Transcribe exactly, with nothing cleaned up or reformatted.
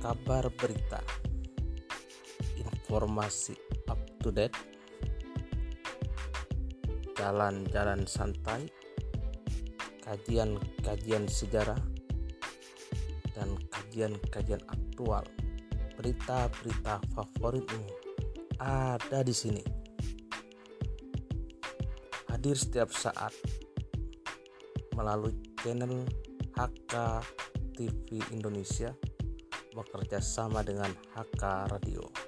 kabar berita, informasi up to date, jalan-jalan santai, kajian-kajian sejarah, dan kajian-kajian aktual. Berita-berita favoritmu ada di sini. Hadir setiap saat melalui channel H K T V Indonesia bekerja sama dengan H K Radio.